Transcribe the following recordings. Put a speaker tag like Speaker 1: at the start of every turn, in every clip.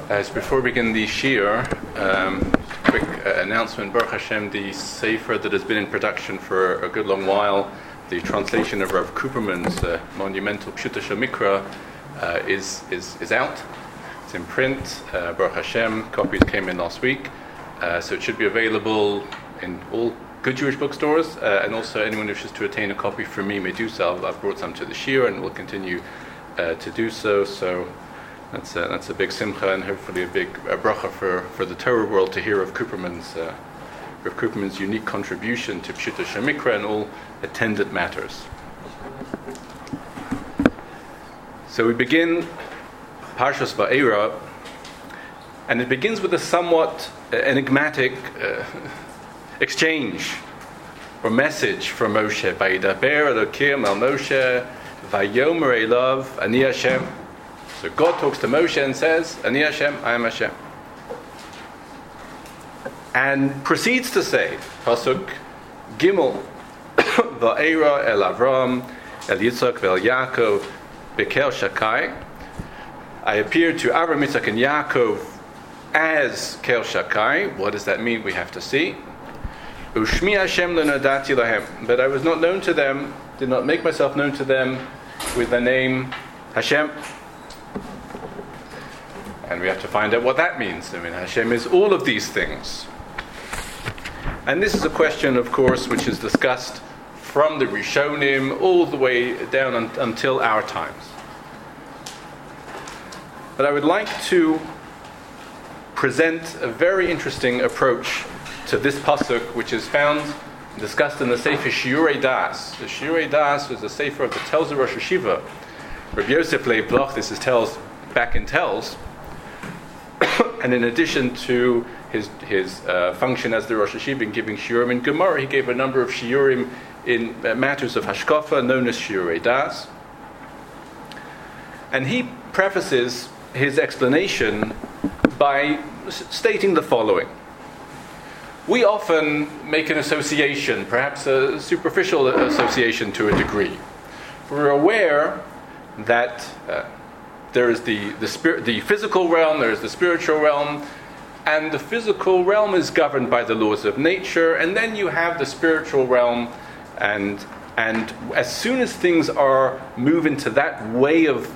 Speaker 1: As before we begin the Shir, quick announcement. Baruch Hashem, the Sefer that has been in production for a good long while, the translation of Rav Kuperman's monumental Pshuta Shel Mikra is out. It's in print. Baruch Hashem, copies came in last week, so it should be available in all good Jewish bookstores, and also anyone who wishes to attain a copy from me may do so. I've brought some to the Shir and will continue to do so. So that's a big simcha and hopefully a big bracha for the Torah world to hear of Kuperman's unique contribution to Pshuta Shel Mikra and all attendant matters. So we begin Parshas Va'era, and it begins with a somewhat enigmatic exchange or message from Moshe. Vayidaber Elokim el Moshe Vayomer Elav Ani Hashem. So God talks to Moshe and says, Ani Hashem, I am Hashem. And proceeds to say, Pasuk Gimel, Va'era el Avram, el Yitzchak ve'el Yaakov, Bekel Shakai. I appeared to Avram, Yitzchak, and Yaakov as Kel Shakai. What does that mean? We have to see. Ushmi Hashem lo nadati lahem. But I was not known to them, did not make myself known to them with the name Hashem. And we have to find out what that means. I mean, Hashem is all of these things. And this is a question, of course, which is discussed from the Rishonim all the way down until our times. But I would like to present a very interesting approach to this pasuk, which is discussed in the Sefer Shiurei Das. The Shiurei Das is a Sefer that tells the Rosh Hashiva. Rabbi Yosef Leib Bloch, this is tells back in tells. And in addition to his function as the Rosh Hashiva in giving shiurim in Gemara, he gave a number of shiurim in matters of hashkafa known as Shiurei Das. And he prefaces his explanation by stating the following. We often make an association, perhaps a superficial association to a degree. We're aware that there is the physical realm, there is the spiritual realm, and the physical realm is governed by the laws of nature, and then you have the spiritual realm, and as soon as things move into that way of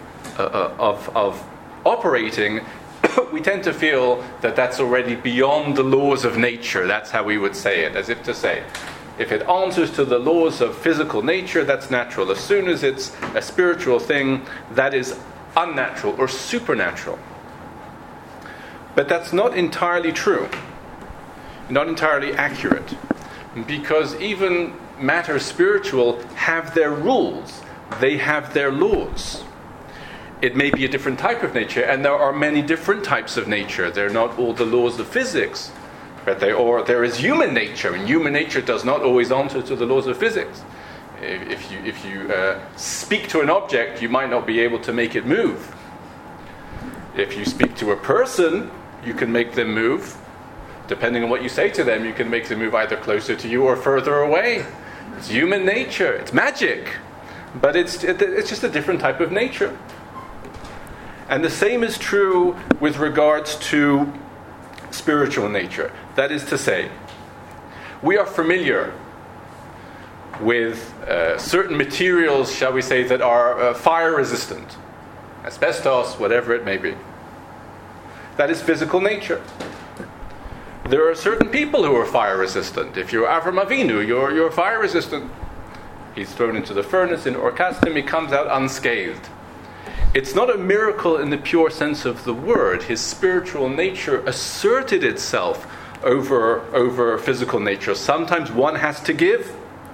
Speaker 1: operating, we tend to feel that that's already beyond the laws of nature. That's how we would say it, as if to say, if it answers to the laws of physical nature, that's natural. As soon as it's a spiritual thing, that is unnatural or supernatural. But that's not entirely true, not entirely accurate, because even matters spiritual have their rules, they have their laws. It may be a different type of nature, and there are many different types of nature. They're not all the laws of physics, but there is human nature, and human nature does not always answer to the laws of physics. If you speak to an object, you might not be able to make it move. If you speak to a person, you can make them move. Depending on what you say to them, you can make them move either closer to you or further away. It's human nature. It's magic. But it's just a different type of nature. And the same is true with regards to spiritual nature. That is to say, we are familiar with certain materials, shall we say, that are fire resistant. Asbestos, whatever it may be. That is physical nature. There are certain people who are fire resistant. If you're Avram Avinu, you're fire resistant. He's thrown into the furnace in Or Kasdim, he comes out unscathed. It's not a miracle in the pure sense of the word. His spiritual nature asserted itself over physical nature. Sometimes one has to give.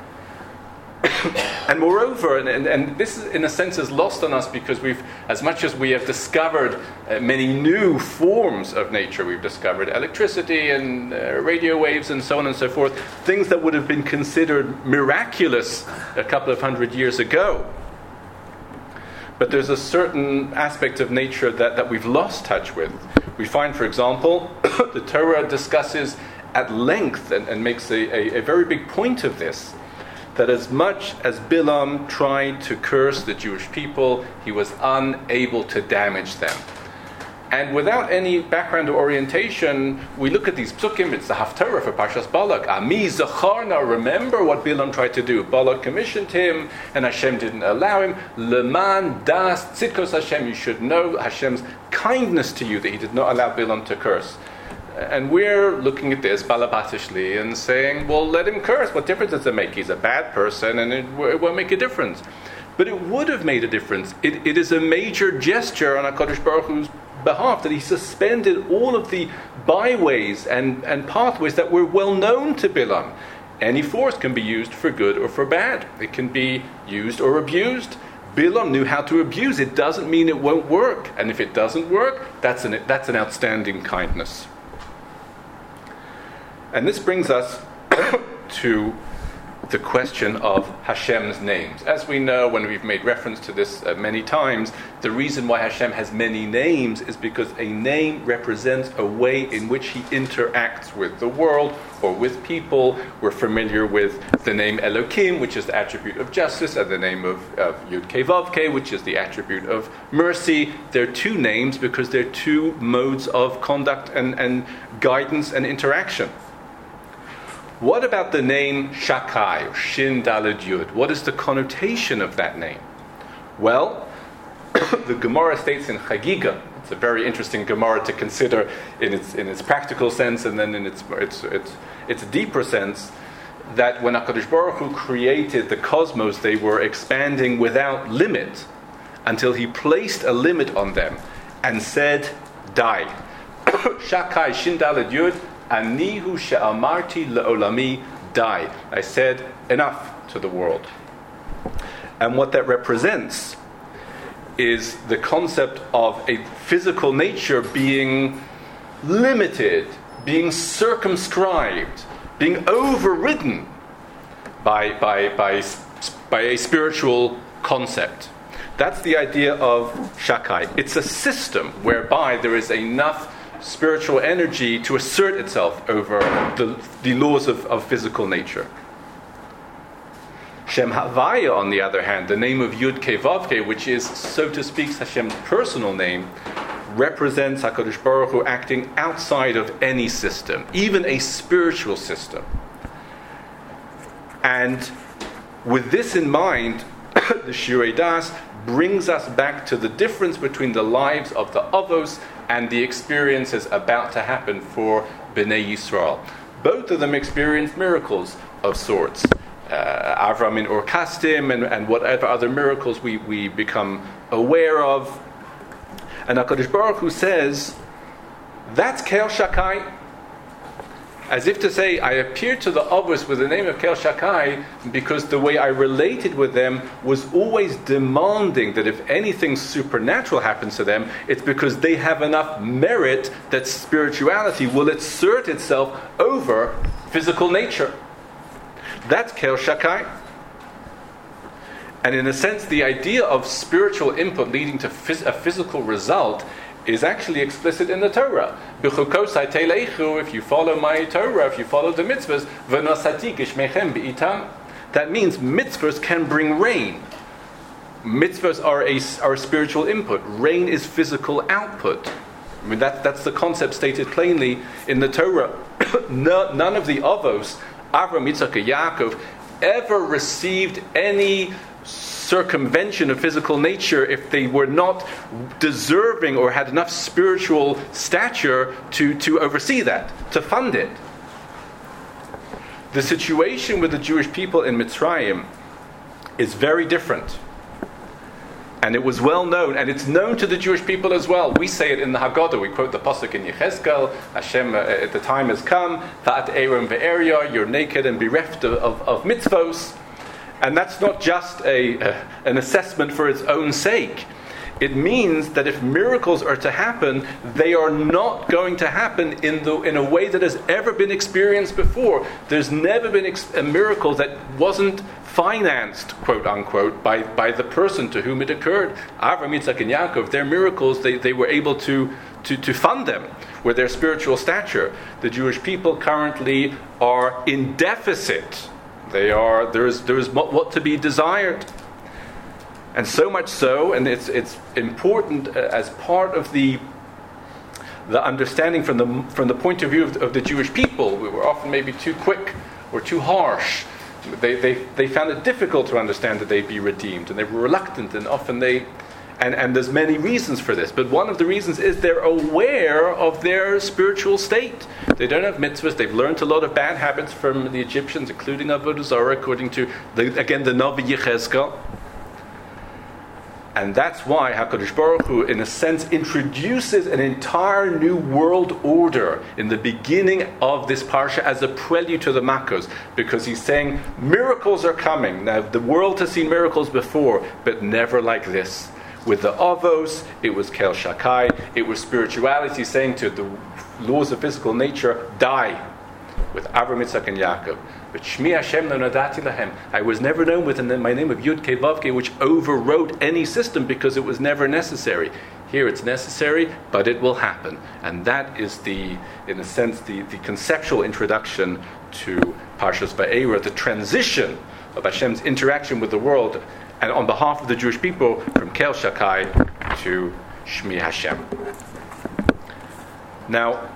Speaker 1: And moreover, and this in a sense is lost on us because as much as we have discovered many new forms of nature, we've discovered electricity and radio waves and so on and so forth, things that would have been considered miraculous a couple of hundred years ago. But there's a certain aspect of nature that we've lost touch with. We find, for example, the Torah discusses at length and makes a very big point of this, that as much as Bilam tried to curse the Jewish people, he was unable to damage them. And without any background or orientation, we look at these psukim. It's the Haftarah for Parshas Balak. Ami zacharna, remember what Bilam tried to do. Balak commissioned him, and Hashem didn't allow him. Leman das tzidkos Hashem, you should know Hashem's kindness to you, that he did not allow Bilam to curse. And we're looking at this, balabatishly, and saying, well, let him curse. What difference does it make? He's a bad person, and it won't make a difference. But it would have made a difference. It is a major gesture on HaKadosh Baruch Hu's behalf that he suspended all of the byways and pathways that were well known to Bilam. Any force can be used for good or for bad. It can be used or abused. Bilam knew how to abuse. It doesn't mean it won't work. And if it doesn't work, that's an outstanding kindness. And this brings us to the question of Hashem's names. As we know, when we've made reference to this many times, the reason why Hashem has many names is because a name represents a way in which he interacts with the world or with people. We're familiar with the name Elokim, which is the attribute of justice, and the name of Yud Kei Vav Kei, which is the attribute of mercy. They're two names because they're two modes of conduct and guidance and interaction. What about the name Shakai, or Shin Daled Yud? What is the connotation of that name? Well, the Gemara states in Chagiga, it's a very interesting Gemara to consider in its practical sense and then in its deeper sense, that when HaKadosh Baruch Hu created the cosmos, they were expanding without limit until he placed a limit on them and said, die. Shakai, Shin Daled Yud, Anihu she'amarti le'olami, die. I said enough to the world. And what that represents is the concept of a physical nature being limited, being circumscribed, being overridden by a spiritual concept. That's the idea of Shakai. It's a system whereby there is enough spiritual energy to assert itself over the laws of physical nature. Shem Havaya, on the other hand, the name of Yud Kei Vav Kei, which is, so to speak, Hashem's personal name, represents HaKadosh Baruch Hu acting outside of any system, even a spiritual system. And with this in mind, the Shirei Das brings us back to the difference between the lives of the Avos and the experiences about to happen for Bnei Yisrael. Both of them experienced miracles of sorts. Avram in Ur Kasdim and whatever other miracles we become aware of. And HaKadosh Baruch Hu says, that's Kel Shakai. As if to say, I appeared to the Avos with the name of Kel Shakai because the way I related with them was always demanding that if anything supernatural happens to them, it's because they have enough merit that spirituality will assert itself over physical nature. That's Kel Shakai. And in a sense, the idea of spiritual input leading to a physical result is actually explicit in the Torah. If you follow my Torah, if you follow the mitzvahs, that means mitzvahs can bring rain. Mitzvahs are a spiritual input. Rain is physical output. I mean, that's the concept stated plainly in the Torah. None of the Avos, Avraham, Yitzchak, and Yaakov, ever received any circumvention of physical nature if they were not deserving or had enough spiritual stature to oversee that, to fund it. The situation with the Jewish people in Mitzrayim is very different. And it was well known, and it's known to the Jewish people as well. We say it in the Haggadah. We quote the pasuk in Yechezkel, Hashem, at the time has come, Va'at Erim ve'eria, you're naked and bereft of mitzvos. And that's not just an assessment for its own sake. It means that if miracles are to happen, they are not going to happen in a way that has ever been experienced before. There's never been a miracle that wasn't financed, quote unquote, by the person to whom it occurred. Avraham, Yitzchak, and Yaakov, their miracles, they were able to fund them with their spiritual stature. The Jewish people currently are in deficit. There is what to be desired. And so much so, and it's important as part of the the understanding from the point of view of the Jewish people. We were often maybe too quick or too harsh. They found it difficult to understand that they'd be redeemed, and they were reluctant, and often and there's many reasons for this, but one of the reasons is they're aware of their spiritual state. They don't have mitzvahs. They've learned a lot of bad habits from the Egyptians, including Avodah Zarah, according to the Navi Yechezkel. And that's why HaKadosh Baruch Hu, in a sense, introduces an entire new world order in the beginning of this parsha as a prelude to the Makkos, because he's saying miracles are coming. Now, the world has seen miracles before, but never like this. With the Avos, it was Kel Shakai, it was spirituality saying to the laws of physical nature, die. With Avram, Yitzchak, and Yaakov. But Shmi Hashem lo nadati lahem. I was never known with my name of Yud Kei Vav Kei, which overwrote any system because it was never necessary. Here it's necessary, but it will happen. And that is in a sense, the conceptual introduction to Parshas Va'era, the transition of Hashem's interaction with the world, and on behalf of the Jewish people, from Kel Shakai to Shmi Hashem. Now,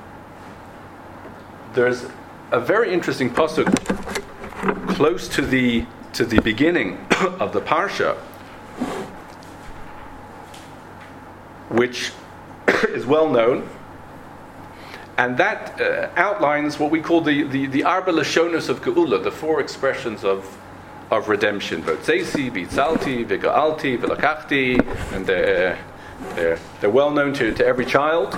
Speaker 1: there's a very interesting pasuk close to the beginning of the parsha, which is well known, and that outlines what we call the Arba Lashonos of Geula, the four expressions of redemption. Votzeisi, Bitzalti, Viga'alti, Vilakachti, and they're well known to every child.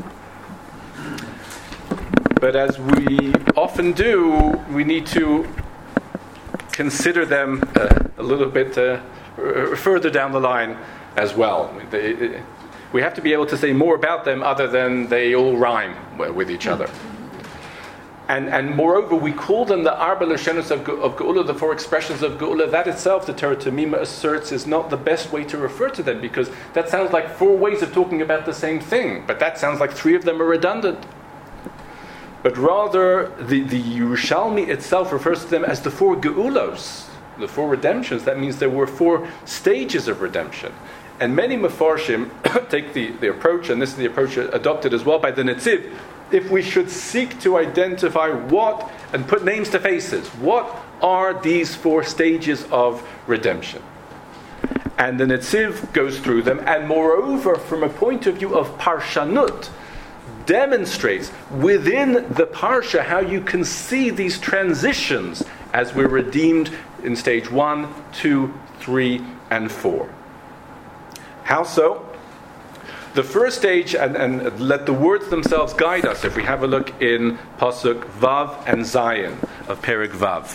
Speaker 1: But as we often do, we need to consider them a little bit further down the line as well. We have to be able to say more about them other than they all rhyme with each other. And moreover, we call them the Arba Lashonos of Geula, the four expressions of Geula. That itself, the Torah Tamima asserts, is not the best way to refer to them, because that sounds like four ways of talking about the same thing. But that sounds like three of them are redundant. But rather, the Yerushalmi itself refers to them as the four Geulos, the four redemptions. That means there were four stages of redemption. And many Mefarshim take the approach, and this is the approach adopted as well by the Netziv, if we should seek to identify what, and put names to faces, what are these four stages of redemption? And the Netziv goes through them, and moreover, from a point of view of Parshanut, demonstrates within the Parsha how you can see these transitions as we're redeemed in stage 1, 2, 3, and 4. How so? The first stage, and let the words themselves guide us, if we have a look in Pasuk Vav and Zayin of Perek Vav.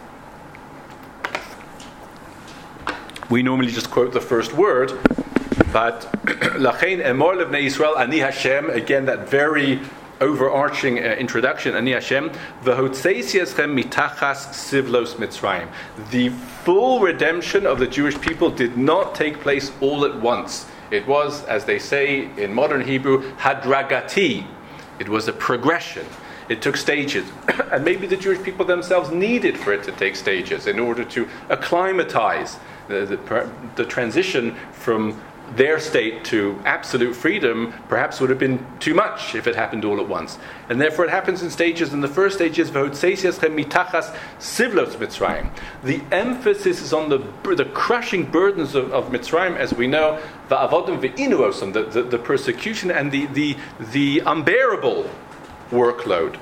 Speaker 1: We normally just quote the first word, but Lachein Emor Levnei Yisrael Ani Hashem, again that very overarching introduction, Ani Hashem, V'hotzeisi eschem mitachas sivlos Mitzrayim. The full redemption of the Jewish people did not take place all at once. It was, as they say in modern Hebrew, hadragati. It was a progression. It took stages. And maybe the Jewish people themselves needed for it to take stages in order to acclimatize the transition from their state to absolute freedom. Perhaps would have been too much if it happened all at once. And therefore it happens in stages. And the first stage is mitachas sivlos Mitzrayim. The emphasis is on the crushing burdens of Mitzrayim, as we know, va'avodim ve'inuosam, the persecution and the unbearable workload.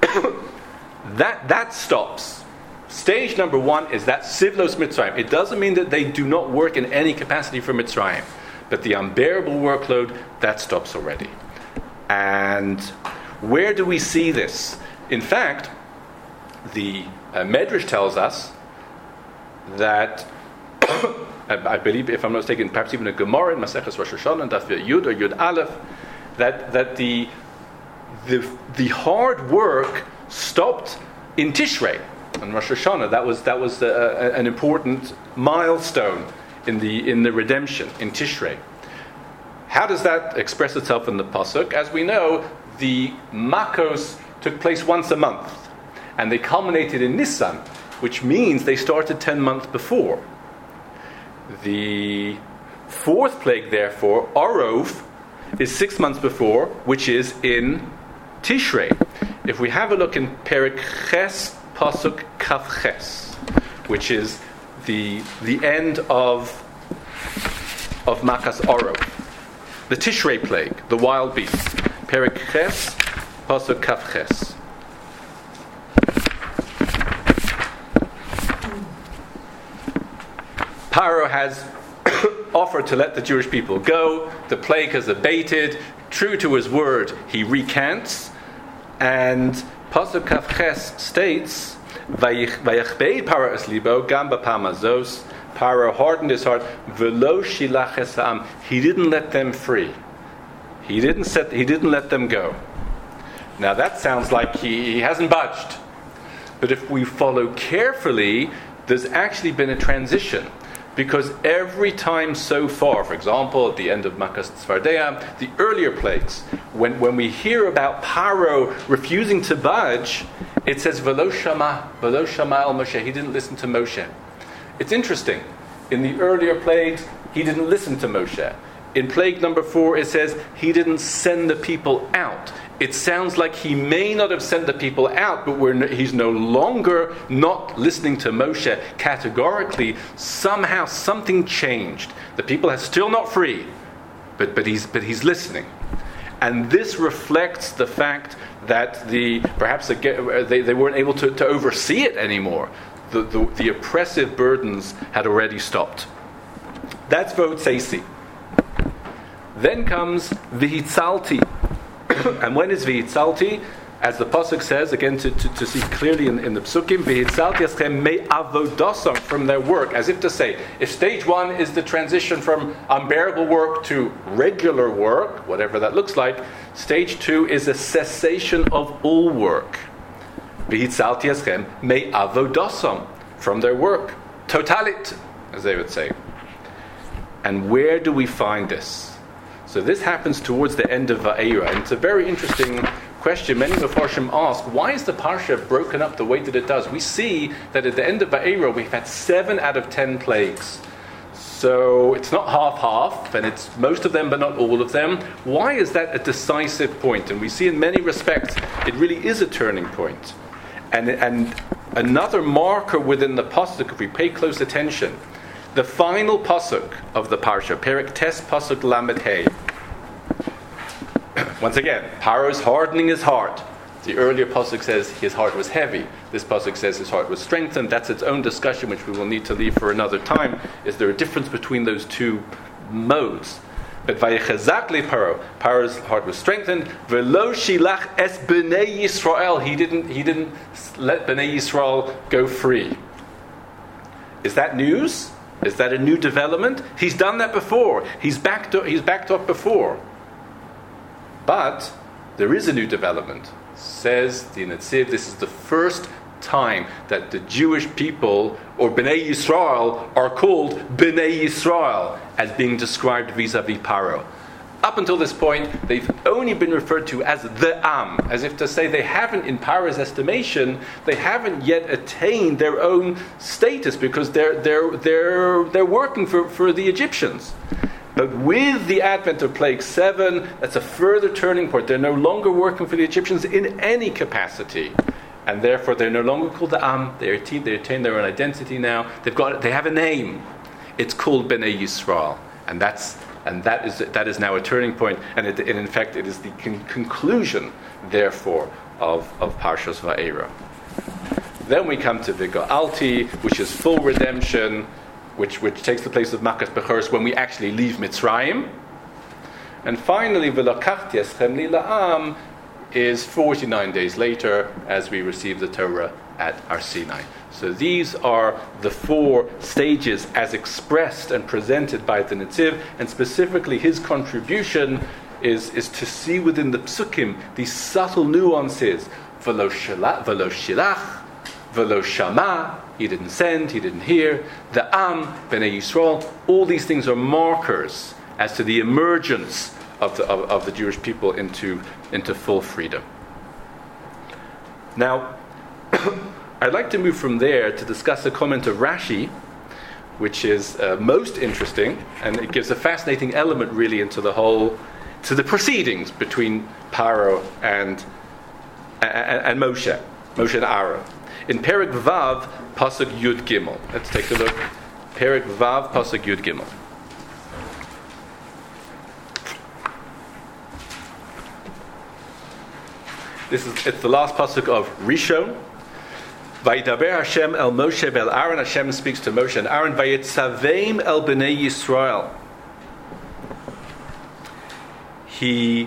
Speaker 1: that stops. Stage number 1 is that sivlos Mitzrayim. It doesn't mean that they do not work in any capacity for Mitzrayim, but the unbearable workload, that stops already. And where do we see this? In fact, the Medrash tells us that, I believe, if I'm not mistaken, perhaps even a Gemara in Maseches Rosh Hashanah, Daf Yud or Yud Aleph, that the hard work stopped in Tishrei. On Rosh Hashanah, that was an important milestone in the redemption in Tishrei. How does that express itself in the pasuk? As we know, the Makkos took place once a month, and they culminated in Nisan, which means they started 10 months before. The fourth plague, therefore, Orov, is 6 months before, which is in Tishrei. If we have a look in Perek Ches Pasuk Kaf Ches, which is the end of Makas Oro, the Tishrei plague, the wild beasts. Perek Ches Pasuk Kaf Ches. Paro has offered to let the Jewish people go. The plague has abated. True to his word, he recants. And Pasuk Kaf Ches states, Vayachbei Paro es libo gam b'pam hazos. Paro hardened his heart. V'lo shilach es ha'am. He didn't let them free. He didn't let them go. Now that sounds like he hasn't budged. But if we follow carefully, there's actually been a transition. Because every time so far, for example, at the end of Makas Tzfardea, the earlier plagues, when we hear about Paro refusing to budge, it says, V'lo shama al Moshe. He didn't listen to Moshe. It's interesting. In the earlier plagues, he didn't listen to Moshe. In plague number 4, it says, he didn't send the people out. It sounds like he may not have sent the people out, but he's no longer not listening to Moshe categorically. Somehow something changed. The people are still not free, but he's listening. And this reflects the fact that perhaps they weren't able to oversee it anymore. The oppressive burdens had already stopped. That's Votseisi. Then comes Vihitzalti. And when is Vihitzalti? As the Pasuk says, again to see clearly in the Psukim, Vihitzalti eschem me avodosam, from their work, as if to say, if stage 1 is the transition from unbearable work to regular work, whatever that looks like, stage 2 is a cessation of all work. Vihitzalti eschem me avodosam, from their work. Totalit, as they would say. And where do we find this? So this happens towards the end of Va'era, and it's a very interesting question. Many Mefarshim ask, why is the Parsha broken up the way that it does? We see that at the end of Va'era, we've had 7 out of 10 plagues. So it's not half-half, and it's most of them, but not all of them. Why is that a decisive point? And we see in many respects, it really is a turning point. And another marker within the Pasuk, if we pay close attention, the final pasuk of the parsha, Perek Tes Pasuk Lamed Hey. Once again, Paro's hardening his heart. The earlier pasuk says his heart was heavy. This pasuk says his heart was strengthened. That's its own discussion, which we will need to leave for another time. Is there a difference between those two modes? But Vayechazak le Paro, Paro's heart was strengthened. V'lo shilach es b'nei Yisrael. He didn't let b'nei Yisrael go free. Is that news? Is that a new development? He's done that before. He's backed up before. But there is a new development. Says the Netziv, this is the first time that the Jewish people, or Bnei Yisrael, are called Bnei Yisrael, as being described vis-a-vis Paro. Up until this point, they've only been referred to as the Am, as if to say they haven't, in Paro's estimation, they haven't yet attained their own status, because they're working for the Egyptians. But with the advent of Plague 7, that's a further turning point. They're no longer working for the Egyptians in any capacity. And therefore they're no longer called the Am. They attain their own identity now. They have a name. It's called Bnei Yisrael. And that is now a turning point, and in fact it is the conclusion, therefore, of Parshas Va'era. Then we come to Vigoalti, which is full redemption, which takes the place of Makas Bechoros when we actually leave Mitzrayim. And finally, V'lakachti eschem li la'am is 49 days later, as we receive the Torah at Har Sinai. So these are the 4 stages as expressed and presented by the Netziv, and specifically his contribution is to see within the Psukim these subtle nuances. V'lo shilach, v'lo shama, he didn't send, he didn't hear. The Am, Bnei Yisrael, all these things are markers as to the emergence of the Jewish people into full freedom. Now, I'd like to move from there to discuss a comment of Rashi, which is most interesting, and it gives a fascinating element really into the whole to the proceedings between Paro and Moshe and Aaron. In Perek Vav, Pasuk Yud Gimel. Let's take a look. Perek Vav, Pasuk Yud Gimel. It's the last pasuk of Rishon. Vayidaber Hashem el Moshe vel Aaron. Hashem speaks to Moshe and Aaron. Vayitzaveim el bnei Yisrael. He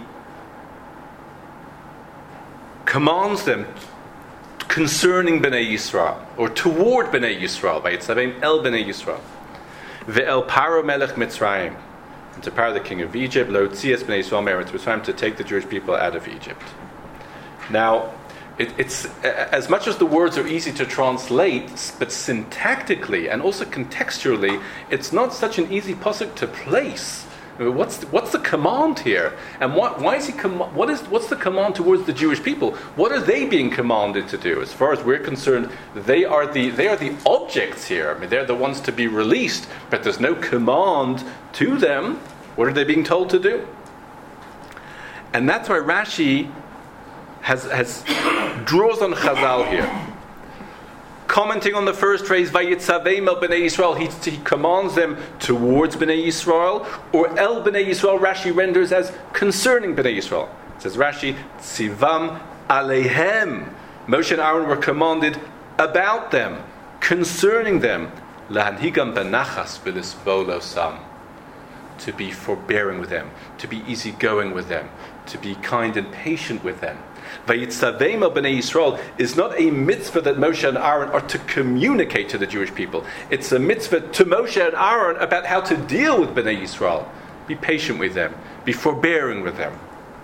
Speaker 1: commands them concerning bnei Yisrael, or toward bnei Yisrael. Vayitzaveim el bnei Yisrael. Ve'el Paro melech Mitzrayim. And to Paro the king of Egypt. Lo tzias bnei Yisrael meretz Mitzrayim, to take the Jewish people out of Egypt. Now, it's as much as the words are easy to translate, but syntactically and also contextually, it's not such an easy pasuk to place. I mean, what's the command here, and why is he? What's the command towards the Jewish people? What are they being commanded to do? As far as we're concerned, they are the objects here. I mean, they're the ones to be released, but there's no command to them. What are they being told to do? And that's why Rashi has draws on Chazal here. Commenting on the first phrase, Vayitzaveim el bnei Yisrael, he commands them towards bnei Yisrael, or el bnei Yisrael, Rashi renders as concerning bnei Yisrael. It says Rashi, Tzivam aleihem. Moshe and Aaron were commanded about them, concerning them. Lahanhigam benachas v'lisbolosam. To be forbearing with them, to be easygoing with them, to be kind and patient with them. Vayitzaveim el bnei Yisrael is not a mitzvah that Moshe and Aaron are to communicate to the Jewish people. It's a mitzvah to Moshe and Aaron about how to deal with bnei Yisrael. Be patient with them. Be forbearing with them.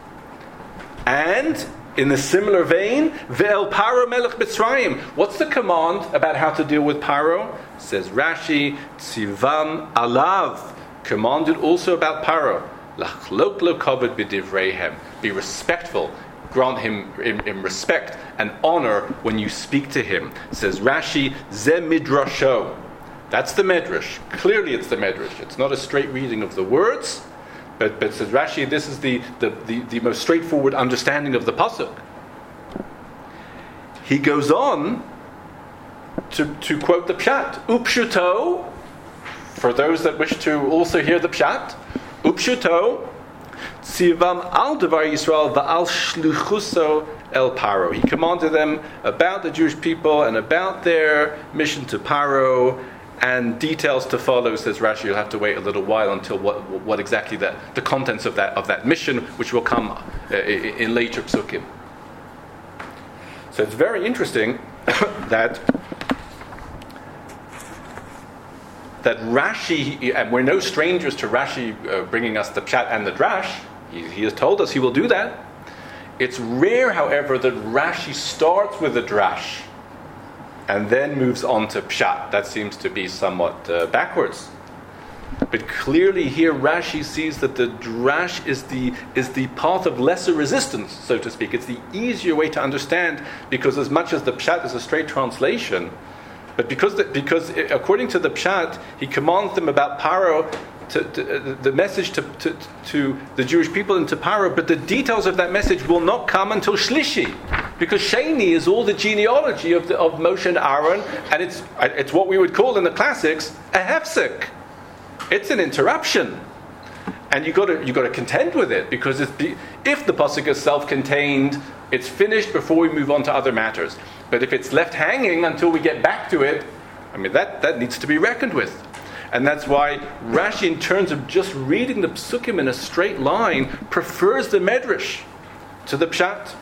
Speaker 1: And in a similar vein, Ve'el Paro melech Mitzrayim. What's the command about how to deal with Paro? Says Rashi, Tzivam alav. Commanded also about Paro. Lachlok lo kavod b'divreihem. Be respectful. Grant him in respect and honor when you speak to him. Says Rashi, Ze midrasho. That's the medrash. Clearly it's the medrash. It's not a straight reading of the words, but says Rashi, this is the most straightforward understanding of the pasuk. He goes on to quote the pshat. Upshuto, for those that wish to also hear the pshat, Upshuto, Tzivam al devar Yisrael va'al shluchuso el Paro. He commanded them about the Jewish people and about their mission to Paro, and details to follow. Says Rashi, you'll have to wait a little while until what exactly the contents of that mission, which will come in later psukim. So it's very interesting that Rashi, and we're no strangers to Rashi bringing us the pshat and the drash. He has told us he will do that. It's rare, however, that Rashi starts with the drash and then moves on to pshat. That seems to be somewhat backwards. But clearly here Rashi sees that the drash is the path of lesser resistance, so to speak. It's the easier way to understand, because as much as the pshat is a straight translation, but because according to the pshat, he commands them about Paro, the message to the Jewish people and to Paro, but the details of that message will not come until Shlishi, because Sheni is all the genealogy of Moshe and Aaron, and it's what we would call in the classics a hefsek. It's an interruption, and you got to contend with it, because if the pasuk is self-contained, it's finished before we move on to other matters. But if it's left hanging until we get back to it, I mean that needs to be reckoned with. And that's why Rashi, in terms of just reading the psukim in a straight line, prefers the medrash to the pshat.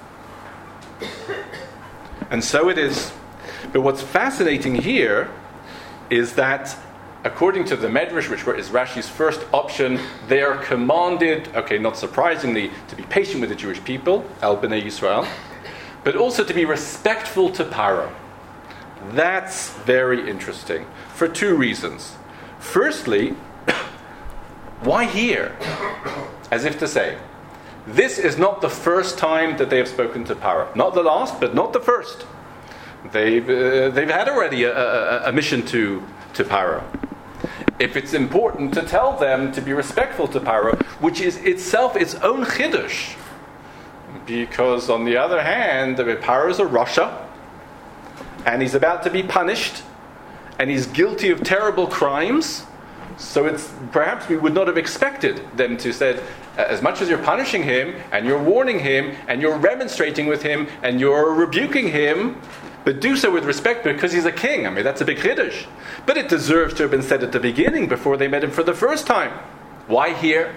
Speaker 1: And so it is. But what's fascinating here is that, according to the medrash, which is Rashi's first option, they are commanded, okay, not surprisingly, to be patient with the Jewish people, al bnei Yisrael, but also to be respectful to Paro. That's very interesting, for two reasons. Firstly, why here? As if to say, this is not the first time that they have spoken to Paro. Not the last, but not the first. They've had already a mission to Paro. if it's important to tell them to be respectful to Paro, which is itself its own chiddush. Because on the other hand, Paro is a Rasha, and he's about to be punished, and he's guilty of terrible crimes. So it's perhaps we would not have expected them to say, as much as you're punishing him, and you're warning him, and you're remonstrating with him, and you're rebuking him, but do so with respect because he's a king. I mean, that's a big chiddush. But it deserves to have been said at the beginning before they met him for the first time. Why here?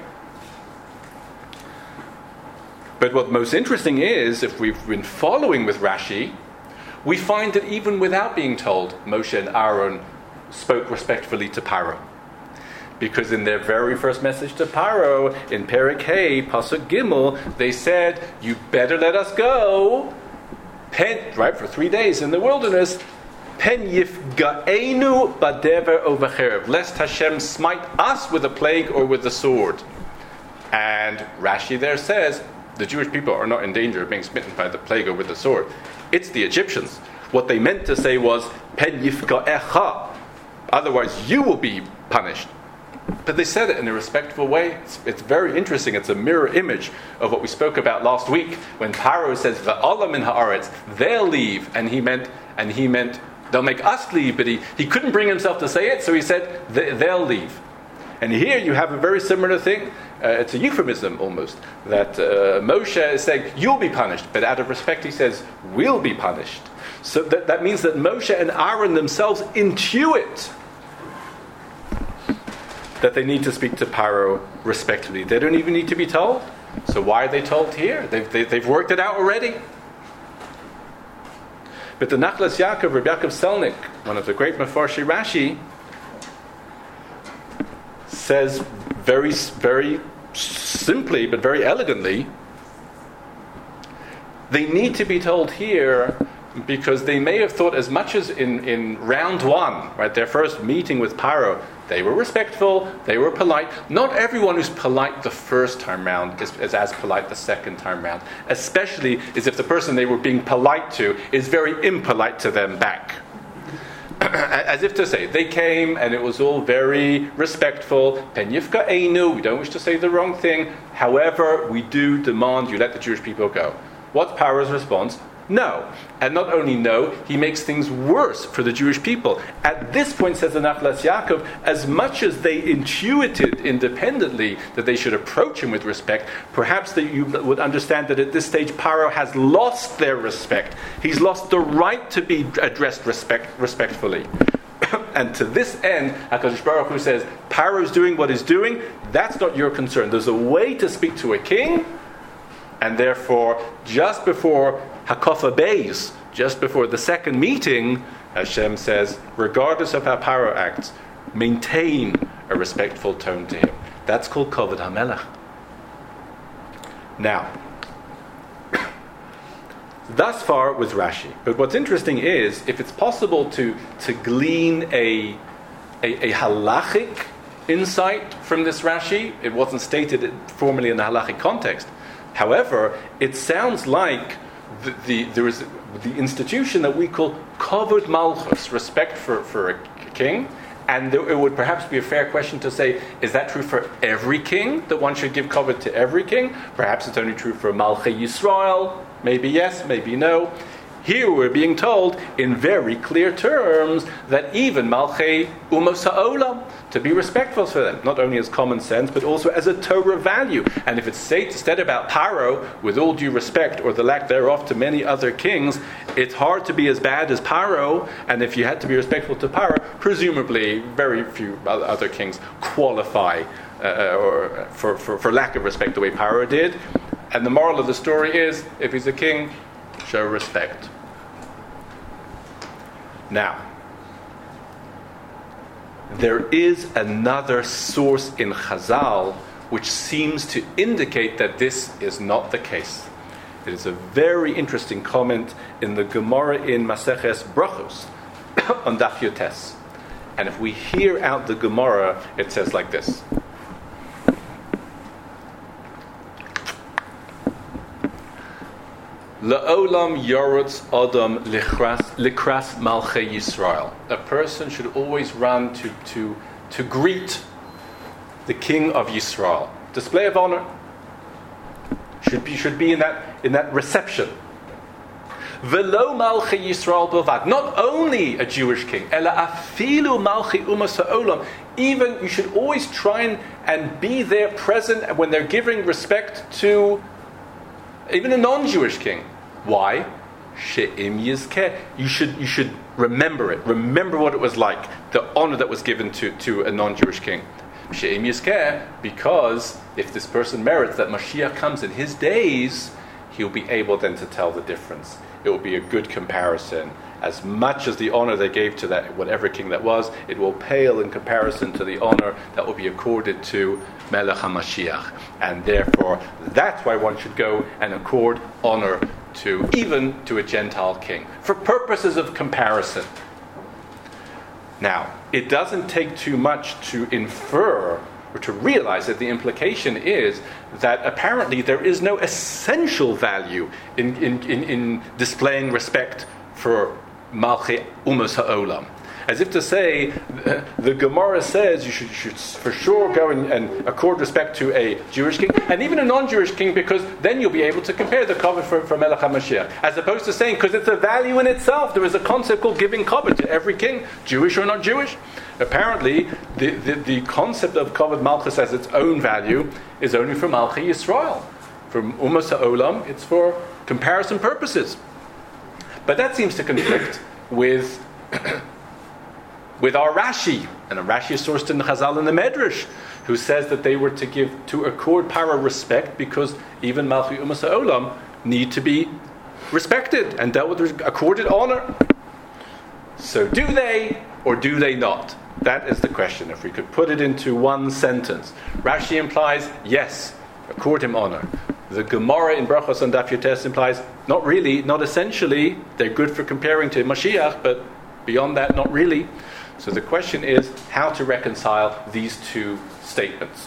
Speaker 1: But what most interesting is, if we've been following with Rashi, we find that even without being told, Moshe and Aaron spoke respectfully to Paro. Because in their very first message to Paro, in Perek Hey, Pasuk Gimel, they said, you better let us go, right, for 3 days in the wilderness, Pen yifga'enu badever overcherev, lest Hashem smite us with a plague or with the sword. And Rashi there says, the Jewish people are not in danger of being smitten by the plague or with the sword. It's the Egyptians. What they meant to say was, Pen yifga'echa, otherwise you will be punished. But they said it in a respectful way. It's very interesting. It's a mirror image of what we spoke about last week when Paro says, Va'ala min ha'aretz, they'll leave. And he meant, they'll make us leave. But he couldn't bring himself to say it, so he said, they'll leave. And here you have a very similar thing. It's a euphemism almost, that Moshe is saying, you'll be punished. But out of respect, he says, we'll be punished. So that means that Moshe and Aaron themselves intuit that they need to speak to Paro respectfully. They don't even need to be told. So why are they told here? They've worked it out already. But the Nachlas Yaakov, Rabbi Yaakov Selnik, one of the great Mefarshi Rashi, says very, very simply, but very elegantly, they need to be told here because they may have thought, as much as in round one, right, their first meeting with Paro, they were respectful, they were polite. Not everyone who's polite the first time round is as polite the second time round, especially as if the person they were being polite to is very impolite to them back. As if to say, they came and it was all very respectful. Pen yifka einu, we don't wish to say the wrong thing. However, we do demand you let the Jewish people go. What's Paro's response? No. And not only no, he makes things worse for the Jewish people. At this point, says the Nachlas Yaakov, as much as they intuited independently that they should approach him with respect, perhaps that you would understand that at this stage Paro has lost their respect. He's lost the right to be addressed respectfully. And to this end, HaKadosh Baruch Hu says, Paro's doing what he's doing, that's not your concern. There's a way to speak to a king, and therefore, just before Hakofa Beis, just before the second meeting, Hashem says, regardless of how Paro acts, maintain a respectful tone to him. That's called Kovod HaMelech. Now, thus far with Rashi. But what's interesting is, if it's possible to glean a halachic insight from this Rashi, it wasn't stated formally in the halachic context. However, it sounds like there is the institution that we call Kovod Malchus, respect for a king, and it would perhaps be a fair question to say, is that true for every king, that one should give Kovod to every king? Perhaps it's only true for Malchei Yisrael, maybe yes, maybe no. Here we're being told in very clear terms that even Malchei Umos HaOlam, to be respectful for them, not only as common sense, but also as a Torah value. And if it's said about Paro, with all due respect, or the lack thereof to many other kings, it's hard to be as bad as Paro, and if you had to be respectful to Paro, presumably very few other kings qualify or for lack of respect the way Paro did. And the moral of the story is, if he's a king, show respect. Now, there is another source in Chazal which seems to indicate that this is not the case. It is a very interesting comment in the Gemara in Maseches Brachos on Daf Yotes. And if we hear out the Gemara, it says like this. La'olam yorutz adam likras malchei Yisrael. A person should always run to to greet the king of Yisrael. Display of honor should be in that reception. Velo Malchi Yisrael Bilvad. Not only a Jewish king, Ela afilu Malchi Umas Ha'olam. Even you should always try and be there present when they're giving respect to even a non-Jewish king. Why? She'im Yizkeh. You should remember it. Remember what it was like, the honor that was given to a non-Jewish king. She'im Yizkeh, because if this person merits that Mashiach comes in his days, he'll be able then to tell the difference. It will be a good comparison. As much as the honor they gave to that whatever king that was, it will pale in comparison to the honor that will be accorded to Melech HaMashiach. And therefore, that's why one should go and accord honor to even to a Gentile king, for purposes of comparison. Now, it doesn't take too much to infer or to realize that the implication is that apparently there is no essential value in displaying respect for Malchi Umas Ha'olam. As if to say, the Gemara says you should for sure go and accord respect to a Jewish king, and even a non-Jewish king, because then you'll be able to compare the kavod for Melech HaMashiach. As opposed to saying, because it's a value in itself, there is a concept called giving kavod to every king, Jewish or not Jewish. Apparently, the concept of kavod Malchus as its own value is only for Malchi Yisrael. For Umas Ha'olam, it's for comparison purposes. But that seems to conflict with our Rashi, and Rashi is sourced in the Chazal and the Medrash, who says that they were to accord para respect because even Malchi Umas Ha'olam need to be respected and dealt with accorded honor. So do they or do they not? That is the question. If we could put it into one sentence, Rashi implies yes, accord him honor. The Gemara in Brachos and Daf Yotes implies not really, not essentially. They're good for comparing to Mashiach, but beyond that, not really. So the question is how to reconcile these two statements.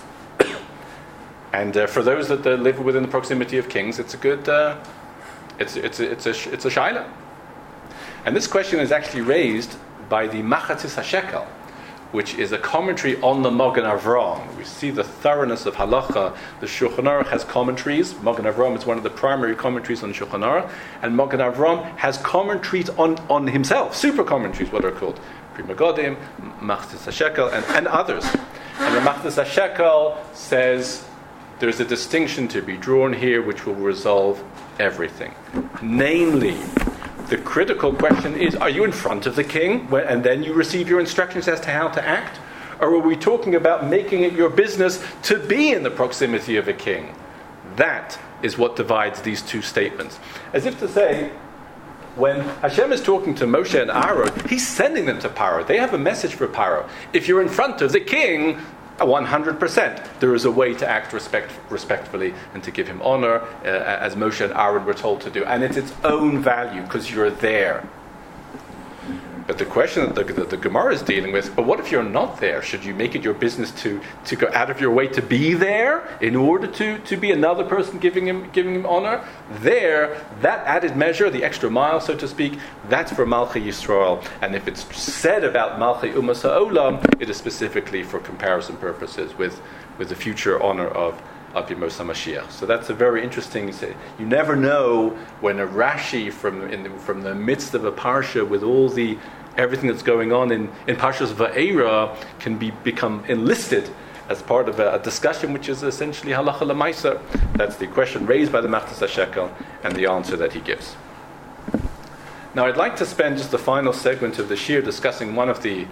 Speaker 1: And for those that live within the proximity of kings, it's a good, it's a shaila. And this question is actually raised by the Machatzis HaShekel, which is a commentary on the Magen Avraham. We see the thoroughness of halacha. The Shulchan Aruch has commentaries. Magen Avraham is one of the primary commentaries on the Shulchan Aruch, and Magen Avraham has commentaries on himself, super commentaries, what are called, Pri Megadim, Machatzis HaShekel, and others. And the Machatzis HaShekel says there's a distinction to be drawn here which will resolve everything. Namely, the critical question is, are you in front of the king and then you receive your instructions as to how to act? Or are we talking about making it your business to be in the proximity of a king? That is what divides these two statements. As if to say, when Hashem is talking to Moshe and Aaron, he's sending them to Paro. They have a message for Paro. If you're in front of the king, 100%. There is a way to act respectfully and to give him honor, as Moshe and Aaron were told to do. And it's its own value because you're there. But the question that the Gemara is dealing with, but what if you're not there? Should you make it your business to go out of your way to be there in order to be another person giving him honor? There, that added measure, the extra mile, so to speak, that's for Malchi Yisrael. And if it's said about Malchi Umas Ha'olam, it is specifically for comparison purposes with the future honor of Yemos HaMashiach. So that's a very interesting. You never know when a Rashi from the midst of a parsha with all everything that's going on in Parshas Va'era can become enlisted as part of a discussion which is essentially halacha l'maisa. That's the question raised by the Machatzis HaShekel and the answer that he gives. Now I'd like to spend just the final segment of the shir discussing one of the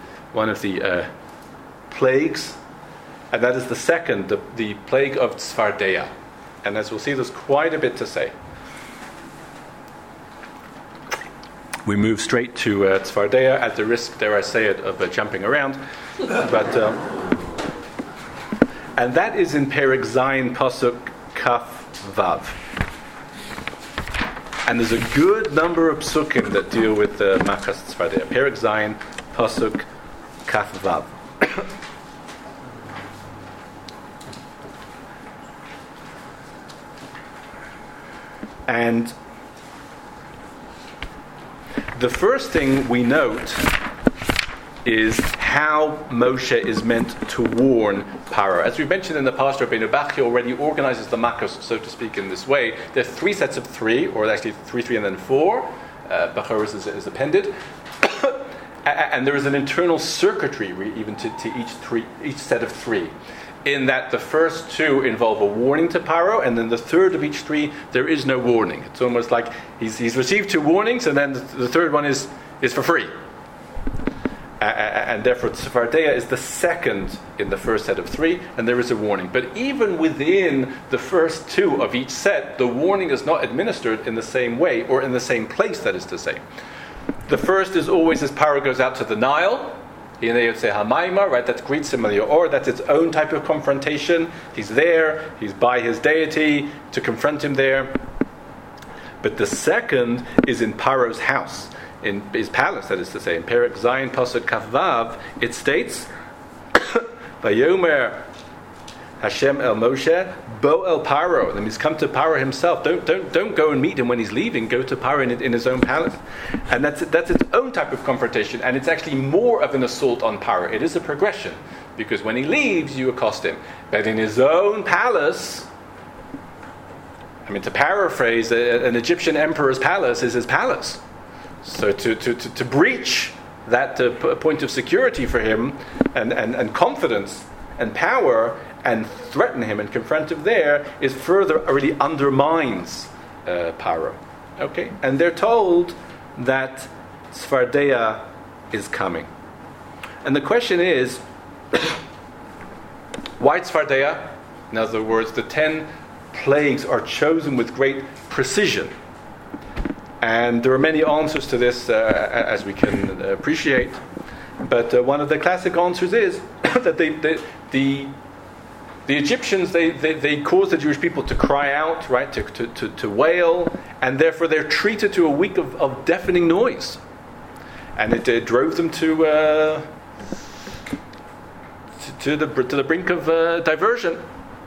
Speaker 1: plagues. And that is the second, the plague of Tzfardeya. And as we'll see, there's quite a bit to say. We move straight to Tzfardeya at the risk, dare I say it, of jumping around. And that is in Perek Zayin Pasuk Kaf Vav. And there's a good number of psukim that deal with Machas Tzfardeya. Perek Zayin Pasuk Kaf Vav. And the first thing we note is how Moshe is meant to warn Paro. As we mentioned in the past, Rabbeinu Bachya already organizes the Makos, so to speak, in this way. There are 3 sets of 3, or actually 3, and then 4. Bachor is appended. And there is an internal circuitry even to each set of 3. In that the first 2 involve a warning to Paro, and then the third of each 3, there is no warning. It's almost like he's received 2 warnings, and then the third one is for free. And therefore, Tzfardea is the second in the first set of 3, and there is a warning. But even within the first 2 of each set, the warning is not administered in the same way, or in the same place, that is to say. The first is always as Paro goes out to the Nile. Here they would say Hamaima, right? That's greets him, or that's its own type of confrontation. He's there, he's by his deity to confront him there. But the second is in Paro's house, in his palace, that is to say. In Perek Zayin Pasuk Kavav, it states, Vayomer Hashem el Moshe, Bo el Paro. And he's come to Paro himself. Don't go and meet him when he's leaving. Go to Paro in his own palace. And that's its own type of confrontation. And it's actually more of an assault on Paro. It is a progression. Because when he leaves, you accost him. But in his own palace, to paraphrase, an Egyptian emperor's palace is his palace. So to breach that point of security for him and confidence and power and threaten him and confront him there is further really undermines Paro. Okay? And they're told that Tzfardea is coming. And the question is, why Tzfardea? In other words, the 10 plagues are chosen with great precision. And there are many answers to this, as we can appreciate. But one of the classic answers is that the Egyptians, they caused the Jewish people to cry out, right, to wail, and therefore they're treated to a week of deafening noise. And it drove them to the brink of diversion.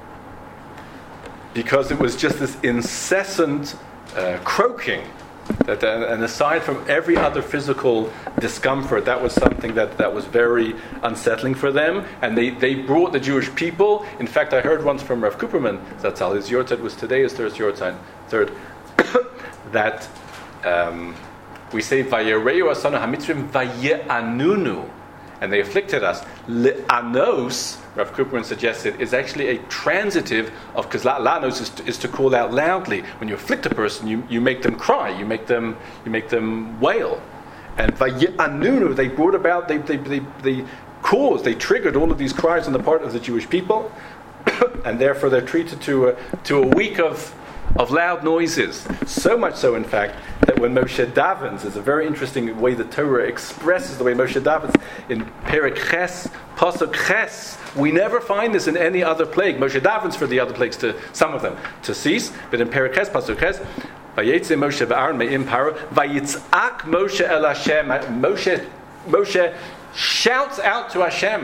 Speaker 1: Because it was just this incessant croaking. And aside from every other physical discomfort, that was something that was very unsettling for them. And they brought the Jewish people. In fact, I heard once from Rav Kuperman, Zatzal, his Yortzeit was today, his third, that we say, Vayereu asanu hamitzrim vaye'anunu, and they afflicted us. Le'anos, Rav Kuperman suggested, is actually a transitive of, because la'anos is to call out loudly. When you afflict a person, you make them cry, you make them wail. And vaye'anunu, they brought about, they caused, they triggered all of these cries on the part of the Jewish people, and therefore they're treated to a week of loud noises. So much so, in fact, that when Moshe davens, is a very interesting way the Torah expresses the way Moshe davens in Perek Ches, Pasuk Ches. We never find this in any other plague. Moshe davens for the other plagues, to some of them, to cease. But in Perek Ches, Pasuk Ches, Vayetze Moshe v'Aaron me'im Paro, Vayitzak Moshe el Hashem. Moshe shouts out to Hashem.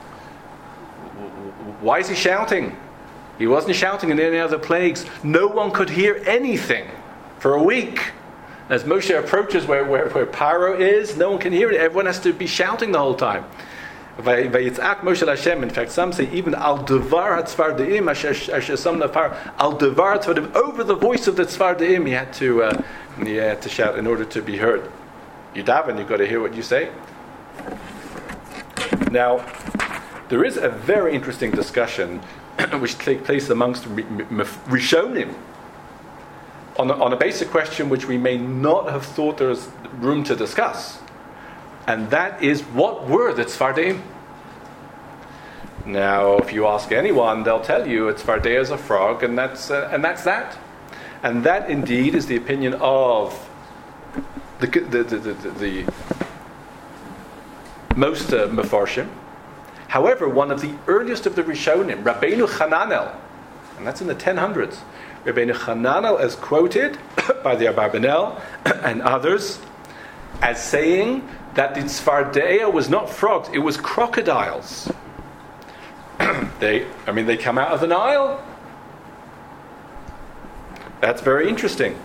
Speaker 1: Why is he shouting? He wasn't shouting in any other plagues. No one could hear anything for a week. As Moshe approaches where Paro is, no one can hear it. Everyone has to be shouting the whole time. Vayitzak Moshe Hashem. In fact, some say even al devar hatzfardeim asher samna Paro al devar hatzfardeim, over the voice of the tzfardeim. He had to shout in order to be heard. You daven, you've got to hear what you say. Now, there is a very interesting discussion which take place amongst Rishonim on a basic question which we may not have thought there was room to discuss, and that is, what were the Tzfardeim? Now, if you ask anyone, they'll tell you it's Tzfardea is a frog, and that's that. And that indeed is the opinion of the most Mefarshim. However, one of the earliest of the Rishonim, Rabbeinu Hananel, and that's in the 1000s, Rabbeinu Hananel is quoted by the Abarbanel and others as saying that the Tzfardea was not frogs, it was crocodiles. They come out of the Nile. That's very interesting.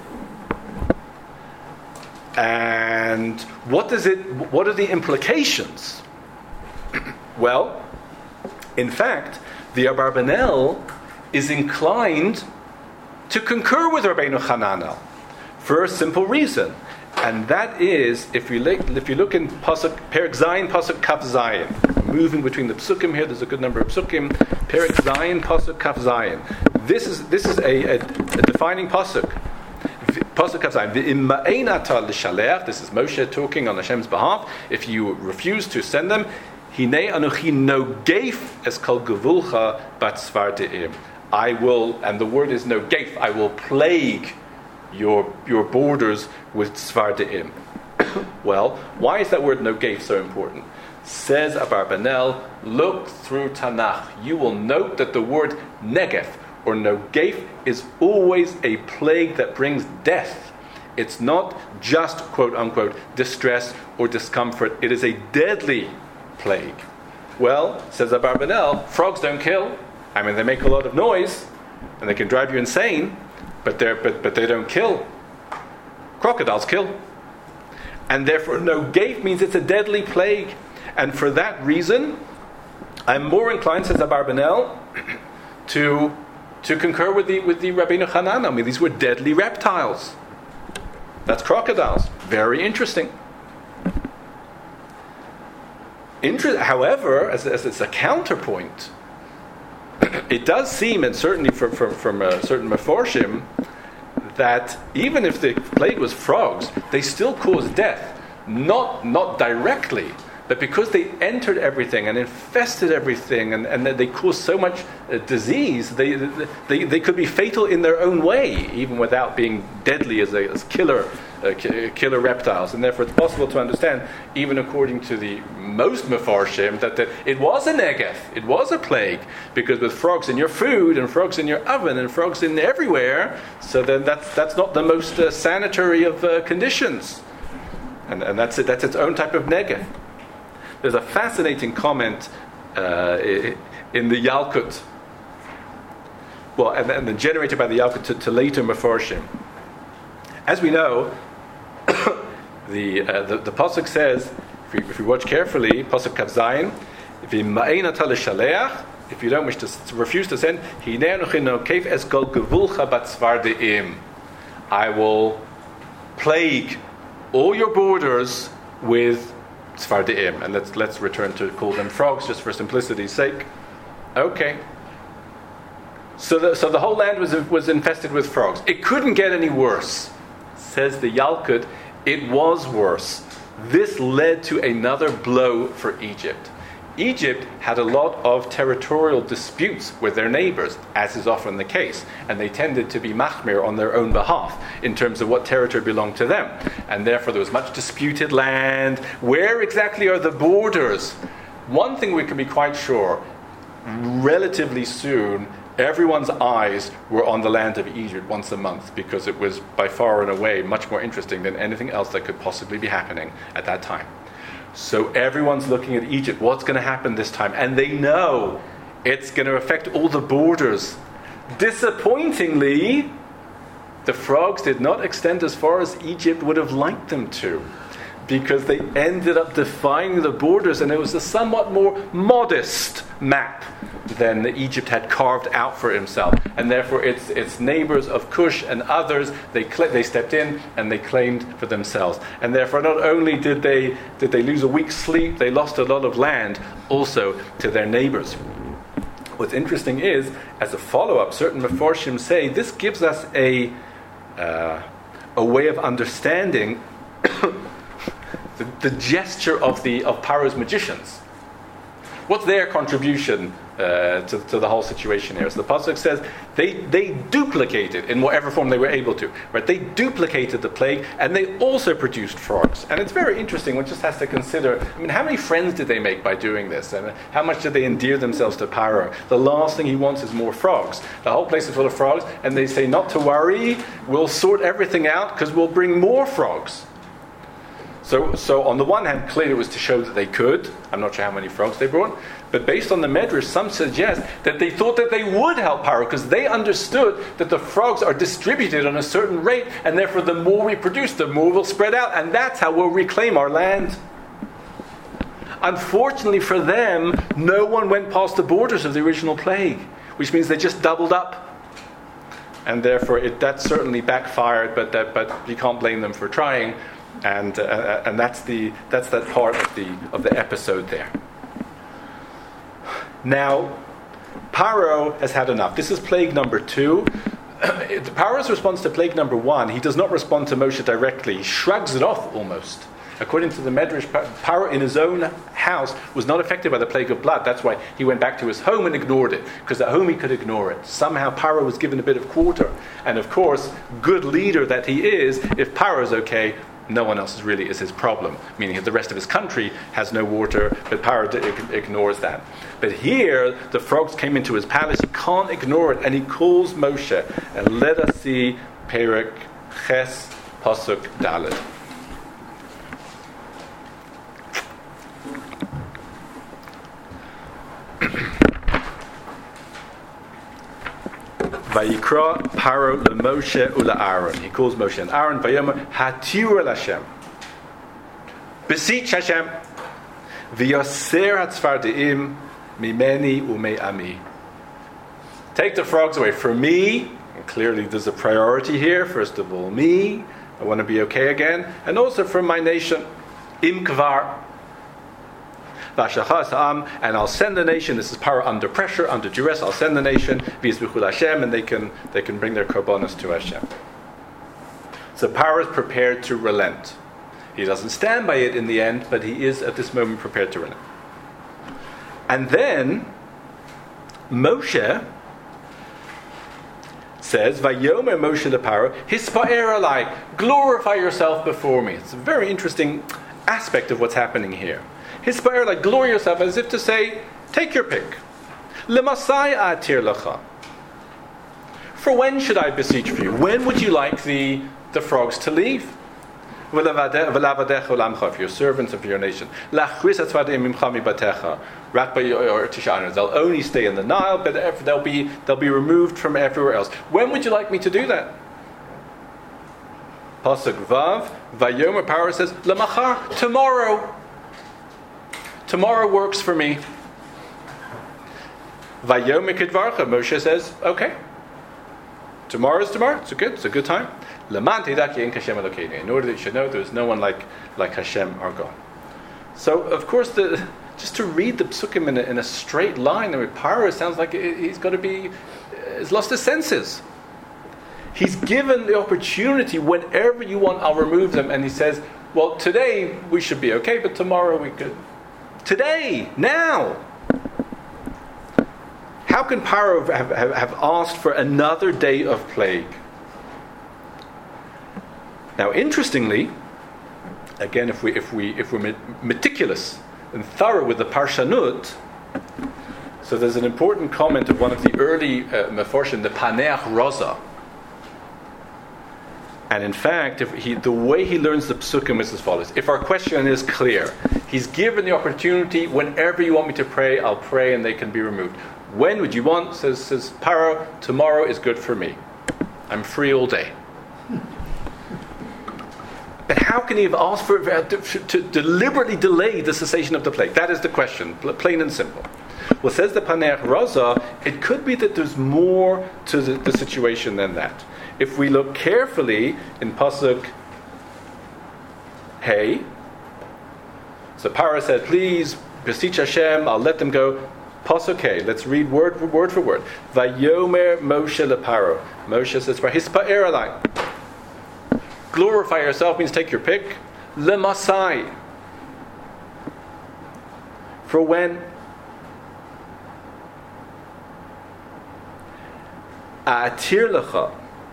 Speaker 1: And what are the implications? Well, in fact, the Abarbanel is inclined to concur with Rabbeinu Hananel for a simple reason. And that is, if you look in Pasuk, Perek Zayin, Pasuk Kaf Zayin, moving between the Psukim here, there's a good number of Psukim, Perek Zayin, Pasuk Kaf Zayin. This is a defining Pasuk. Pasuk Kaf Zayin. V'ima'ein ata l'shalech, this is Moshe talking on Hashem's behalf, if you refuse to send them, Hinei anuchi nogeif es kol gevulcha bat svardeim. I will, and the word is nogeif, I will plague your borders with svardeim. Well, why is that word nogeif so important? Says Abarbanel, look through Tanakh. You will note that the word negef or nogeif is always a plague that brings death. It's not just, quote unquote, distress or discomfort. It is a deadly plague. Well, says Abarbanel, frogs don't kill. I mean, they make a lot of noise and they can drive you insane, but they don't kill. Crocodiles kill. And therefore, nogeif means it's a deadly plague. And for that reason, I'm more inclined, says Abarbanel, to concur with the Rabbeinu Hananel. I mean, these were deadly reptiles. That's crocodiles. Very interesting. However, as it's a counterpoint, it does seem, and certainly from certain Meforshim, that even if the plague was frogs, they still caused death. Not directly, but because they entered everything and infested everything, and they caused so much disease, they could be fatal in their own way, even without being deadly as killer reptiles. And therefore, it's possible to understand, even according to the most Mefarshim, that it was a negef, it was a plague, because with frogs in your food and frogs in your oven and frogs in everywhere, so then that's not the most sanitary of conditions, and that's its own type of negef. There's a fascinating comment in the Yalkut, well, and then generated by the Yalkut to later Mefarshim. As we know, the pasuk says, if you watch carefully, pasuk Kaf Zayin, v'ima'ein ata l'shaleach, if you don't wish to refuse to send, hinei anuchi nogeif es kol gevulcha bat svardeim. I will plague all your borders with Svardeim, and let's return to call them frogs just for simplicity's sake. Okay. So the whole land was infested with frogs. It couldn't get any worse. Says the Yalkut, it was worse. This led to another blow for Egypt. Egypt had a lot of territorial disputes with their neighbors, as is often the case, and they tended to be machmir on their own behalf in terms of what territory belonged to them. And therefore there was much disputed land. Where exactly are the borders? One thing we can be quite sure, relatively soon, everyone's eyes were on the land of Egypt once a month, because it was by far and away much more interesting than anything else that could possibly be happening at that time. So everyone's looking at Egypt. What's going to happen this time? And they know it's going to affect all the borders. Disappointingly, the frogs did not extend as far as Egypt would have liked them to, because they ended up defining the borders, and it was a somewhat more modest map than Egypt had carved out for himself. And therefore its neighbors of Cush and others, they stepped in and they claimed for themselves. And therefore not only did they lose a week's sleep, they lost a lot of land also to their neighbors. What's interesting is, as a follow-up, certain Meforshim say this gives us a way of understanding the gesture of Paro's magicians. What's their contribution to the whole situation here? So the pasuk says they duplicated in whatever form they were able to. Right? They duplicated the plague, and they also produced frogs. And it's very interesting. One just has to consider. I mean, how many friends did they make by doing this? And how much did they endear themselves to Paro? The last thing he wants is more frogs. The whole place is full of frogs, and they say, "Not to worry. We'll sort everything out because we'll bring more frogs." So on the one hand, clearly it was to show that they could. I'm not sure how many frogs they brought. But based on the Medrash, some suggest that they thought that they would help Paro, because they understood that the frogs are distributed on a certain rate, and therefore the more we produce, the more we'll spread out, and that's how we'll reclaim our land. Unfortunately for them, no one went past the borders of the original plague, which means they just doubled up. And therefore, that certainly backfired, but you can't blame them for trying. And that's that part of the episode there. Now, Paro has had enough. This is plague number 2. Paro's response to plague number 1, he does not respond to Moshe directly. He shrugs it off almost. According to the Medrash, Paro in his own house was not affected by the plague of blood. That's why he went back to his home and ignored it, because at home he could ignore it. Somehow Paro was given a bit of quarter. And of course, good leader that he is, if Paro's okay, no one else really is his problem. Meaning the rest of his country has no water, but Paro ignores that. But here, the frogs came into his palace. He can't ignore it, and he calls Moshe. And let us see Perek Ches Pasuk Dalet. Vayikra Paro leMoshe uLaAaron. He calls Moshe and Aaron. Vayomer Hatiru el Hashem. Beseech Hashem. V'yoser hatzfardeim mimeni u'me'ami. Take the frogs away from me. And clearly, there's a priority here. First of all, me. I want to be okay again, and also from my nation. Im kvar. And I'll send the nation. This is Paro under pressure, under duress. I'll send the nation, v'yizbuchu Hashem, and they can bring their korbanos to Hashem. So Paro is prepared to relent. He doesn't stand by it in the end, but he is at this moment prepared to relent. And then Moshe says, "Vayomer Moshe leParo, hispa'er alai, glorify yourself before me." It's a very interesting aspect of what's happening here. Hispa'er, like glory yourself, as if to say, take your pick. Lemasai atir lecha. For when should I beseech for you? When would you like the frogs to leave? V'lavadecha ulamcha, for your servants and for your nation. Lachris atzvadim mimcha mibatecha. Rak or tishanos. They'll only stay in the Nile, but they'll be removed from everywhere else. When would you like me to do that? Pasuk Vav. Vayomer Paro says, Lemachar, tomorrow. Tomorrow works for me. Vayomer Kidvarcha, Moshe says, okay. Tomorrow is tomorrow. It's a good time. In order that you should know there is no one like Hashem our God. So, of course, just to read the psukim in a straight line, I mean, Paro sounds like he's lost his senses. He's given the opportunity, whenever you want, I'll remove them. And he says, well, today we should be okay, but tomorrow we could. Today, now. How can Paro have asked for another day of plague? Now, interestingly, again, if we're meticulous and thorough with the Parshanut, so there's an important comment of one of the early Meforshim, the Paneach Roza. And in fact, the way he learns the psukim is as follows. If our question is clear, he's given the opportunity, whenever you want me to pray, I'll pray and they can be removed. When would you want? Says Paro, tomorrow is good for me. I'm free all day. But how can he have asked to deliberately delay the cessation of the plague? That is the question, plain and simple. Well, says the Paneach Raza, it could be that there's more to the situation than that. If we look carefully in Pasuk Hey, so Paro said, please, beseech Hashem, I'll let them go. Pasuk Hey, let's read word for word. Vayomer Moshe leParo. Moshe says, Hispa'er alai. Glorify yourself means take your pick. Lemasai. For when? Atir lecha.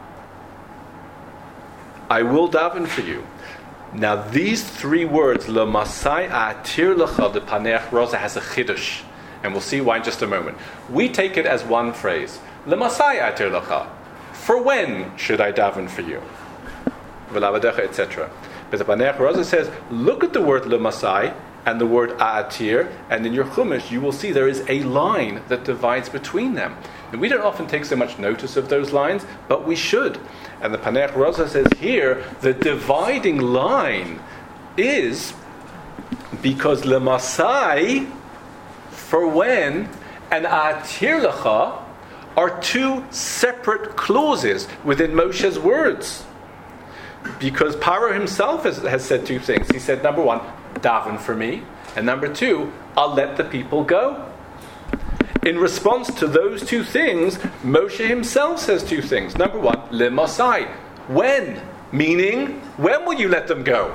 Speaker 1: I will daven for you. Now these three words, Lemasai atir lecha, the Paneach Roza has a chiddush. And we'll see why in just a moment. We take it as one phrase. Lemasai atir lecha. For when should I daven for you? Etc. But the Paneach Raza says, look at the word lemasai and the word a'atir, and in your Chumash you will see there is a line that divides between them. And we don't often take so much notice of those lines, but we should. And the Paneach Raza says here, the dividing line is Because lemasai, for when, and atir lecha are two separate clauses within Moshe's words. Because Paro himself has said two things. He said, number one, daven for me, and number two, I'll let the people go. In response to those two things, Moshe himself says two things. Number one, lemasai, when? Meaning, when will you let them go?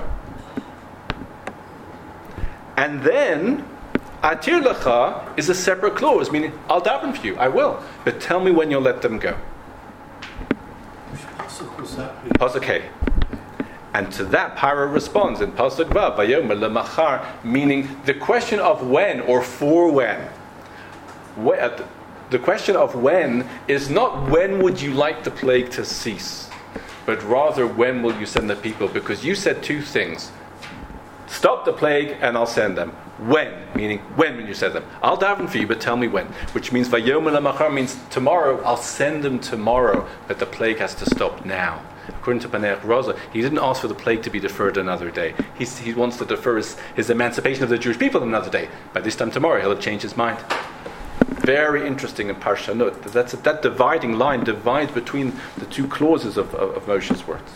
Speaker 1: And then, atir lecha is a separate clause, meaning, I'll daven for you, I will. But tell me when you'll let them go. Pasuk Hey. And to that, Paro responds in Pasuk Vav, Vayomer lemachar, meaning the question of when or for when. The question of when is not when would you like the plague to cease, but rather when will you send the people? Because you said two things. Stop the plague and I'll send them. When? Meaning when will you send them? I'll daven for you, but tell me when. Which means Vayomer lemachar means tomorrow. I'll send them tomorrow, but the plague has to stop now. According to Paneach Rosa, he didn't ask for the plague to be deferred another day. He wants to defer his emancipation of the Jewish people another day. By this time tomorrow, he'll have changed his mind. Very interesting in Parshanut. That dividing line divides between the two clauses of Moshe's words.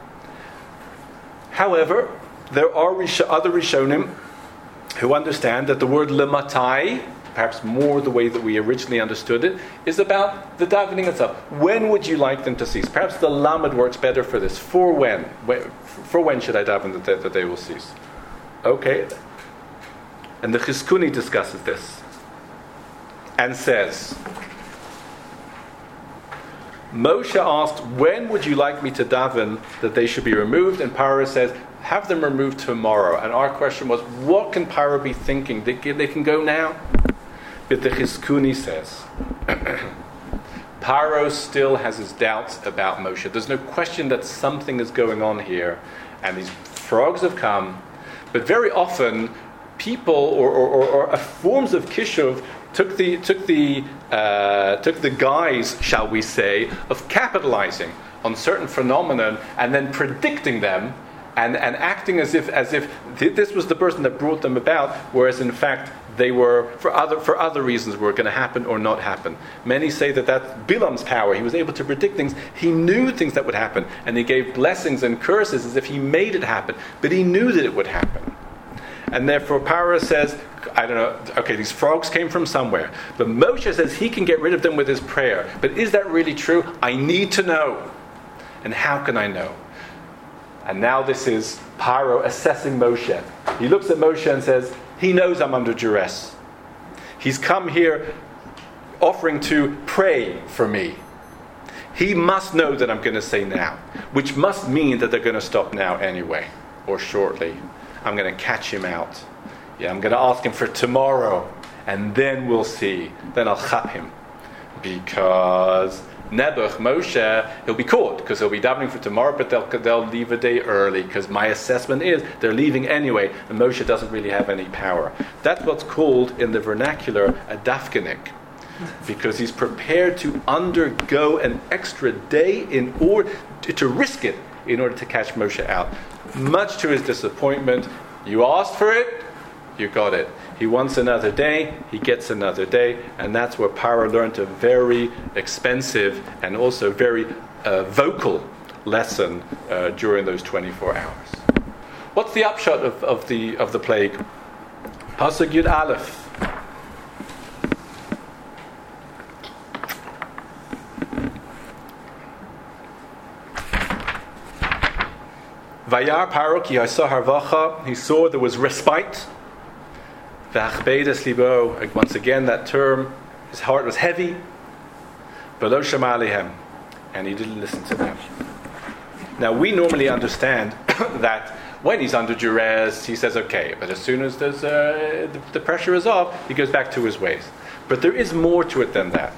Speaker 1: However, there are other Rishonim who understand that the word lematai, perhaps more the way that we originally understood it, is about the davening itself. When would you like them to cease? Perhaps the lamed works better for this. For when? For when should I daven that they will cease? Okay. And the Chizkuni discusses this and says, Moshe asked, when would you like me to daven that they should be removed? And Paro says, have them removed tomorrow. And our question was, what can Paro be thinking? They can go now? But the Chizkuni says, Paro still has his doubts about Moshe. There's no question that something is going on here, and these frogs have come. But very often, people or forms of kishuv took the guise, shall we say, of capitalizing on certain phenomenon and then predicting them and acting as if this was the person that brought them about, whereas in fact they were for other reasons were going to happen or not happen. Many say that that's Bilam's power. He was able to predict things. He knew things that would happen, and he gave blessings and curses as if he made it happen. But he knew that it would happen. And therefore Paro says, I don't know, okay, these frogs came from somewhere. But Moshe says he can get rid of them with his prayer. But is that really true? I need to know. And how can I know? And now this is Paro assessing Moshe. He looks at Moshe and says, he knows I'm under duress. He's come here offering to pray for me. He must know that I'm going to say now, which must mean that they're going to stop now anyway, or shortly. I'm going to catch him out. Yeah, I'm going to ask him for tomorrow, and then we'll see. Then I'll chap him. Because Nebuch, Moshe, he'll be caught, because he'll be davening for tomorrow, but they'll leave a day early, because my assessment is they're leaving anyway, and Moshe doesn't really have any power. That's what's called, in the vernacular, a dafkenik. Because he's prepared to undergo an extra day in order to risk it in order to catch Moshe out. Much to his disappointment, you asked for it, you got it. He wants another day, he gets another day, and that's where Paro learned a very expensive and also very vocal lesson during those 24 hours. What's the upshot of the plague? Pasuk Yud Aleph. Vayar Paro ki ha'sa harvacha. He saw there was respite. V'achbeidas libo. Once again, that term, his heart was heavy. V'lo shama alehem, and he didn't listen to them. Now we normally understand that when he's under duress, he says okay, but as soon as there's the pressure is off, he goes back to his ways. But there is more to it than that,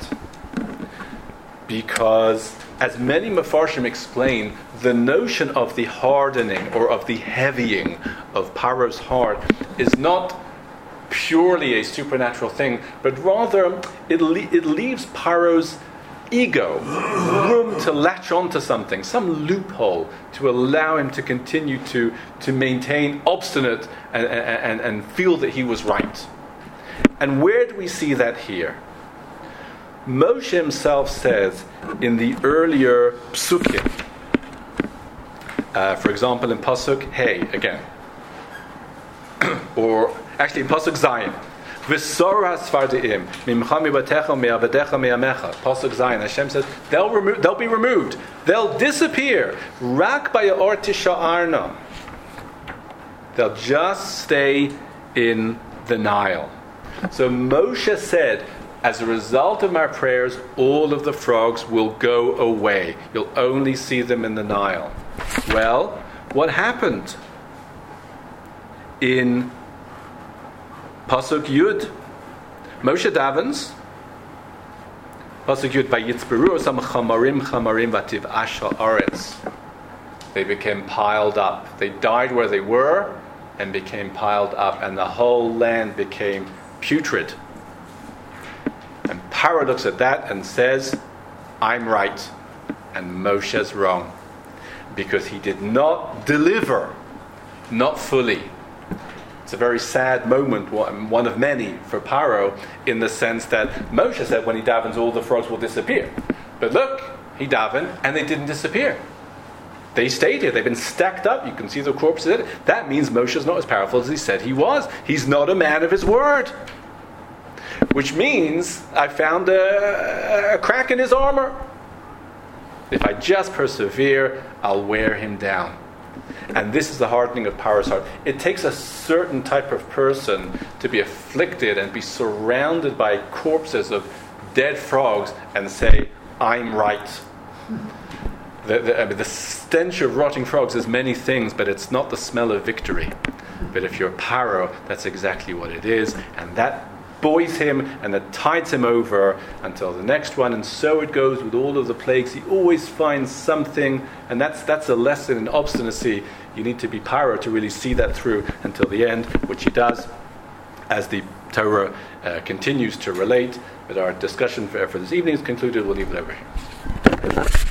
Speaker 1: because as many Mefarshim explain, the notion of the hardening or of the heavying of Paro's heart is not purely a supernatural thing, but rather it leaves Paro's ego, room to latch onto something, some loophole to allow him to continue to maintain obstinate and feel that he was right. And where do we see that here? Moshe himself says in the earlier psukim, for example in Pasuk Hey again, or actually in Pasuk Zayin, V'sora sfardiim mimcha mibatecha me'avadecha me'amecha. Pasuk Zayin, Hashem says they'll be removed, they'll disappear. Rak ba'yaor tisha'arna. They'll just stay in the Nile. So Moshe said, as a result of my prayers, all of the frogs will go away. You'll only see them in the Nile. Well, what happened? In Pasuk Yud, Moshe davens, Pasuk Yud, Vayitzberu osam chamarim chamarim vativ asha aretz. They became piled up. They died where they were and became piled up, and the whole land became putrid. And Paro looks at that and says, I'm right, and Moshe's wrong, because he did not deliver, not fully. It's a very sad moment, one of many for Paro, in the sense that Moshe said when he davens all the frogs will disappear. But look, he davened and they didn't disappear. They stayed here. They've been stacked up. You can see the corpses in it. That means Moshe's not as powerful as he said he was. He's not a man of his word. Which means I found a crack in his armor. If I just persevere, I'll wear him down. And this is the hardening of Paro's heart. It takes a certain type of person to be afflicted and be surrounded by corpses of dead frogs and say, I'm right. The stench of rotting frogs is many things, but it's not the smell of victory. But if you're Paro, that's exactly what it is. And that buoys him and that tides him over until the next one. And so it goes with all of the plagues. He always finds something, and that's a lesson in obstinacy. You need to be Paro to really see that through until the end, which he does, as the Torah continues to relate. But our discussion for this evening is concluded. We'll leave it over here.